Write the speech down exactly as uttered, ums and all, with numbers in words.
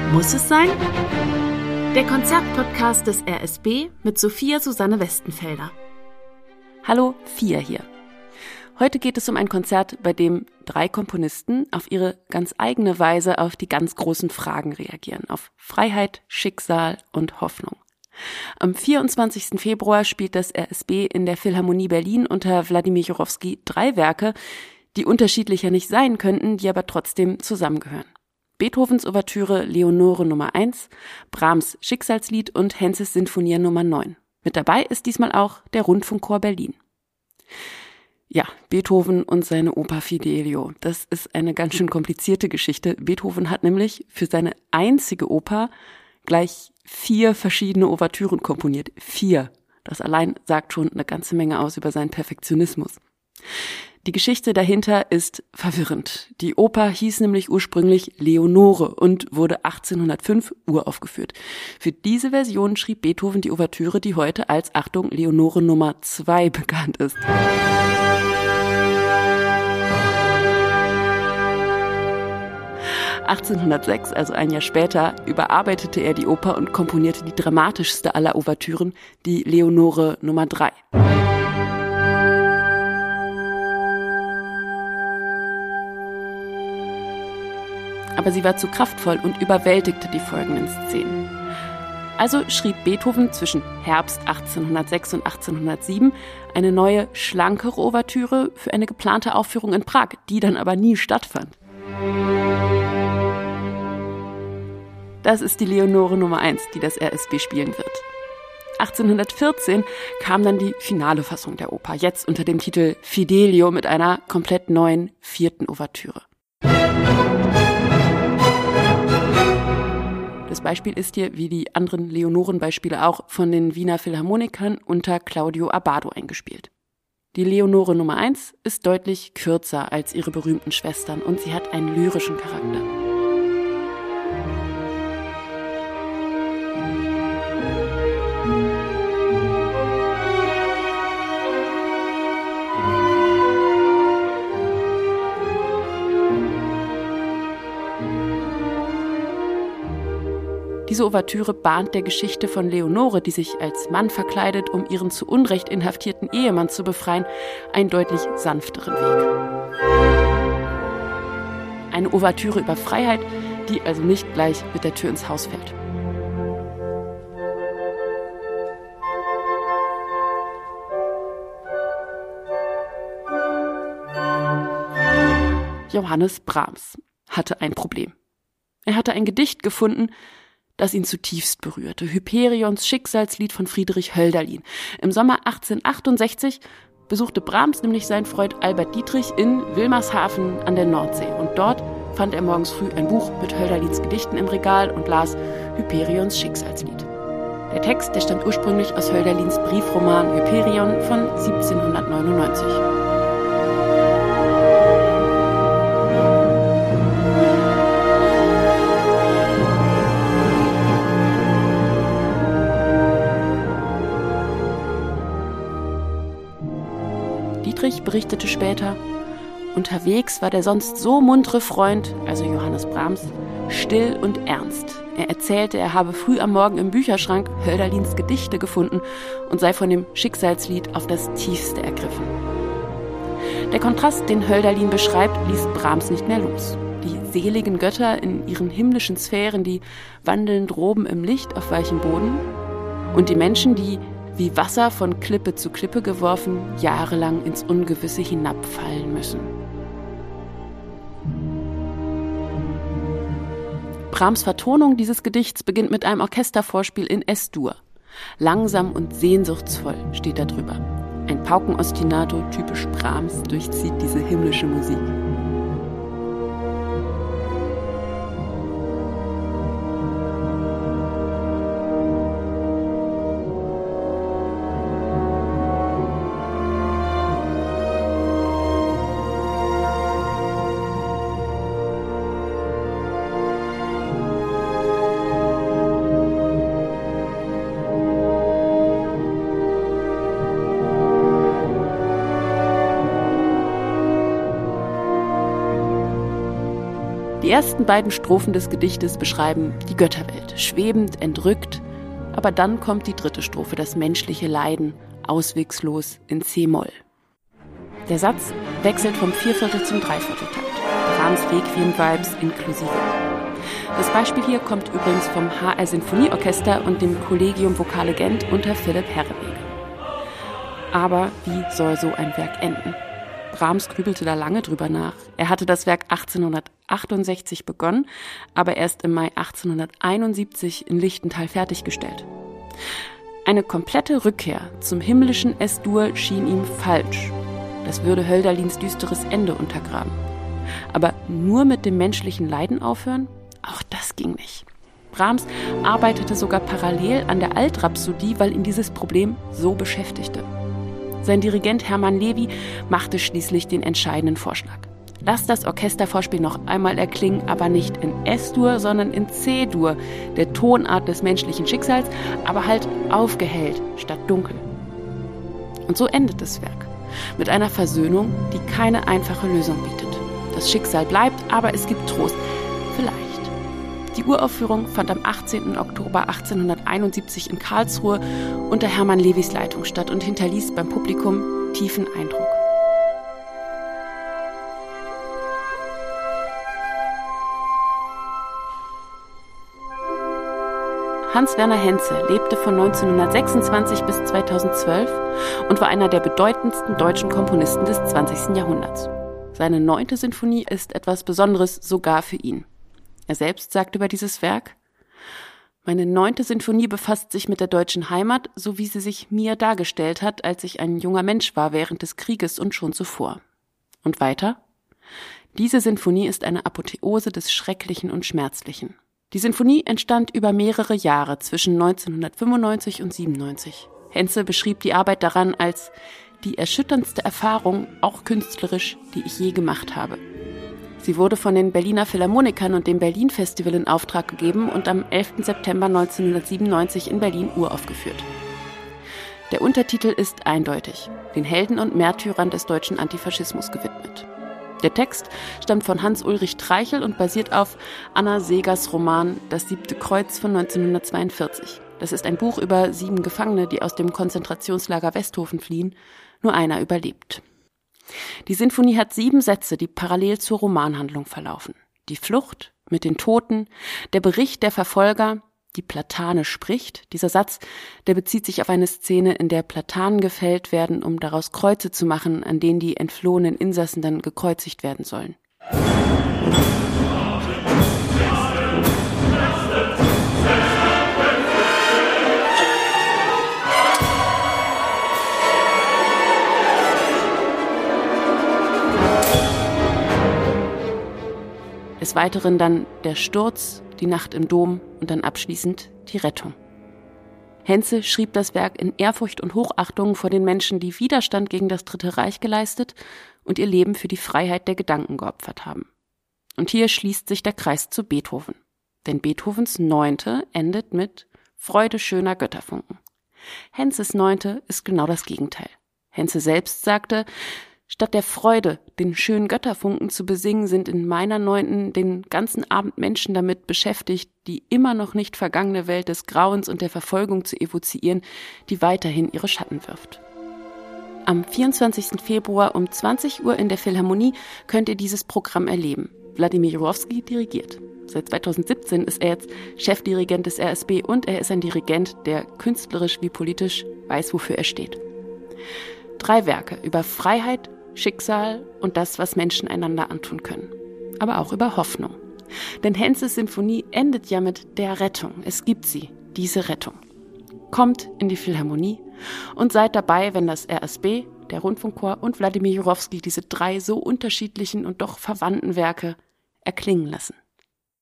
Muss es sein? Der Konzertpodcast des R S B mit Sophia Susanne Westenfelder. Hallo, Fia hier. Heute geht es um ein Konzert, bei dem drei Komponisten auf ihre ganz eigene Weise auf die ganz großen Fragen reagieren, auf Freiheit, Schicksal und Hoffnung. Am vierundzwanzigsten Februar spielt das R S B in der Philharmonie Berlin unter Wladimir Jurowski drei Werke, die unterschiedlicher nicht sein könnten, die aber trotzdem zusammengehören. Beethovens Ouvertüre Leonore Nummer eins, Brahms Schicksalslied und Henzes Sinfonie Nummer neun. Mit dabei ist diesmal auch der Rundfunkchor Berlin. Ja, Beethoven und seine Oper Fidelio. Das ist eine ganz schön komplizierte Geschichte. Beethoven hat nämlich für seine einzige Oper gleich vier verschiedene Ouvertüren komponiert. Vier. Das allein sagt schon eine ganze Menge aus über seinen Perfektionismus. Die Geschichte dahinter ist verwirrend. Die Oper hieß nämlich ursprünglich Leonore und wurde achtzehnhundertfünf uraufgeführt. Für diese Version schrieb Beethoven die Ouvertüre, die heute als, Achtung, Leonore Nummer zwei bekannt ist. achtzehnhundertsechs, also ein Jahr später, überarbeitete er die Oper und komponierte die dramatischste aller Ouvertüren, die Leonore Nummer drei. Aber sie war zu kraftvoll und überwältigte die folgenden Szenen. Also schrieb Beethoven zwischen Herbst achtzehnhundertsechs und achtzehnhundertsieben eine neue, schlankere Ouvertüre für eine geplante Aufführung in Prag, die dann aber nie stattfand. Das ist die Leonore Nummer eins, die das R S B spielen wird. achtzehnhundertvierzehn kam dann die finale Fassung der Oper, jetzt unter dem Titel Fidelio mit einer komplett neuen vierten Ouvertüre. Das Beispiel ist hier, wie die anderen Leonoren-Beispiele auch, von den Wiener Philharmonikern unter Claudio Abbado eingespielt. Die Leonore Nummer eins ist deutlich kürzer als ihre berühmten Schwestern und sie hat einen lyrischen Charakter. Diese Ouvertüre bahnt der Geschichte von Leonore, die sich als Mann verkleidet, um ihren zu Unrecht inhaftierten Ehemann zu befreien, einen deutlich sanfteren Weg. Eine Ouvertüre über Freiheit, die also nicht gleich mit der Tür ins Haus fällt. Johannes Brahms hatte ein Problem. Er hatte ein Gedicht gefunden, das ihn zutiefst berührte. Hyperions Schicksalslied von Friedrich Hölderlin. Im Sommer achtzehnhundertachtundsechzig besuchte Brahms nämlich seinen Freund Albert Dietrich in Wilmershaven an der Nordsee. Und dort fand er morgens früh ein Buch mit Hölderlins Gedichten im Regal und las Hyperions Schicksalslied. Der Text, der stammt ursprünglich aus Hölderlins Briefroman Hyperion von siebzehnhundertneunundneunzig. Dietrich berichtete später, unterwegs war der sonst so muntere Freund, also Johannes Brahms, still und ernst. Er erzählte, er habe früh am Morgen im Bücherschrank Hölderlins Gedichte gefunden und sei von dem Schicksalslied auf das Tiefste ergriffen. Der Kontrast, den Hölderlin beschreibt, ließ Brahms nicht mehr los. Die seligen Götter in ihren himmlischen Sphären, die wandeln droben im Licht auf weichem Boden, und die Menschen, die wie Wasser von Klippe zu Klippe geworfen, jahrelang ins Ungewisse hinabfallen müssen. Brahms Vertonung dieses Gedichts beginnt mit einem Orchestervorspiel in S-Dur. Langsam und sehnsuchtsvoll steht da drüber. Ein Paukenostinato, typisch Brahms, durchzieht diese himmlische Musik. Die ersten beiden Strophen des Gedichtes beschreiben die Götterwelt, schwebend, entrückt, aber dann kommt die dritte Strophe, das menschliche Leiden, auswegslos in C-Moll. Der Satz wechselt vom Vierviertel zum Dreivierteltakt, Brahms Requiem-Vibes inklusive. Das Beispiel hier kommt übrigens vom H R-Sinfonieorchester und dem Collegium Vocale Gent unter Philipp Herreweghe. Aber wie soll so ein Werk enden? Brahms grübelte da lange drüber nach. Er hatte das Werk achtzehnhundertachtundsechzig begonnen, aber erst im Mai achtzehnhunderteinundsiebzig in Lichtental fertiggestellt. Eine komplette Rückkehr zum himmlischen Es-Dur schien ihm falsch. Das würde Hölderlins düsteres Ende untergraben. Aber nur mit dem menschlichen Leiden aufhören? Auch das ging nicht. Brahms arbeitete sogar parallel an der Altrhapsodie, weil ihn dieses Problem so beschäftigte. Sein Dirigent Hermann Levi machte schließlich den entscheidenden Vorschlag. Lass das Orchestervorspiel noch einmal erklingen, aber nicht in Es-Dur, sondern in C-Dur, der Tonart des menschlichen Schicksals, aber halt aufgehellt statt dunkel. Und so endet das Werk mit einer Versöhnung, die keine einfache Lösung bietet. Das Schicksal bleibt, aber es gibt Trost. Vielleicht. Die Uraufführung fand am achtzehnten Oktober achtzehnhunderteinundsiebzig in Karlsruhe unter Hermann Levis Leitung statt und hinterließ beim Publikum tiefen Eindruck. Hans-Werner Henze lebte von neunzehnhundertsechsundzwanzig bis zweitausendzwölf und war einer der bedeutendsten deutschen Komponisten des zwanzigsten Jahrhunderts. Seine neunte Sinfonie ist etwas Besonderes sogar für ihn. Er selbst sagt über dieses Werk: Meine neunte Sinfonie befasst sich mit der deutschen Heimat, so wie sie sich mir dargestellt hat, als ich ein junger Mensch war während des Krieges und schon zuvor. Und weiter: Diese Sinfonie ist eine Apotheose des Schrecklichen und Schmerzlichen. Die Sinfonie entstand über mehrere Jahre zwischen neunzehnhundertfünfundneunzig und siebenundneunzig. Henze beschrieb die Arbeit daran als die erschütterndste Erfahrung, auch künstlerisch, die ich je gemacht habe. Sie wurde von den Berliner Philharmonikern und dem Berlin-Festival in Auftrag gegeben und am elften September neunzehnhundertsiebenundneunzig in Berlin uraufgeführt. Der Untertitel ist eindeutig, den Helden und Märtyrern des deutschen Antifaschismus gewidmet. Der Text stammt von Hans-Ulrich Treichel und basiert auf Anna Segers Roman Das siebte Kreuz von neunzehnhundertzweiundvierzig. Das ist ein Buch über sieben Gefangene, die aus dem Konzentrationslager Westhofen fliehen. Nur einer überlebt. Die Sinfonie hat sieben Sätze, die parallel zur Romanhandlung verlaufen. Die Flucht mit den Toten, der Bericht der Verfolger, die Platane spricht. Dieser Satz, der bezieht sich auf eine Szene, in der Platanen gefällt werden, um daraus Kreuze zu machen, an denen die entflohenen Insassen dann gekreuzigt werden sollen. Des Weiteren dann der Sturz, die Nacht im Dom und dann abschließend die Rettung. Henze schrieb das Werk in Ehrfurcht und Hochachtung vor den Menschen, die Widerstand gegen das Dritte Reich geleistet und ihr Leben für die Freiheit der Gedanken geopfert haben. Und hier schließt sich der Kreis zu Beethoven. Denn Beethovens Neunte endet mit Freude schöner Götterfunken. Henzes Neunte ist genau das Gegenteil. Henze selbst sagte: Statt der Freude, den schönen Götterfunken zu besingen, sind in meiner Neunten den ganzen Abend Menschen damit beschäftigt, die immer noch nicht vergangene Welt des Grauens und der Verfolgung zu evozieren, die weiterhin ihre Schatten wirft. Am vierundzwanzigsten Februar um zwanzig Uhr in der Philharmonie könnt ihr dieses Programm erleben. Wladimir Jurowski dirigiert. Seit zweitausendsiebzehn ist er jetzt Chefdirigent des R S B und er ist ein Dirigent, der künstlerisch wie politisch weiß, wofür er steht. Drei Werke über Freiheit, Schicksal und das, was Menschen einander antun können. Aber auch über Hoffnung. Denn Henzes Sinfonie endet ja mit der Rettung. Es gibt sie, diese Rettung. Kommt in die Philharmonie und seid dabei, wenn das R S B, der Rundfunkchor und Wladimir Jurowski diese drei so unterschiedlichen und doch verwandten Werke erklingen lassen.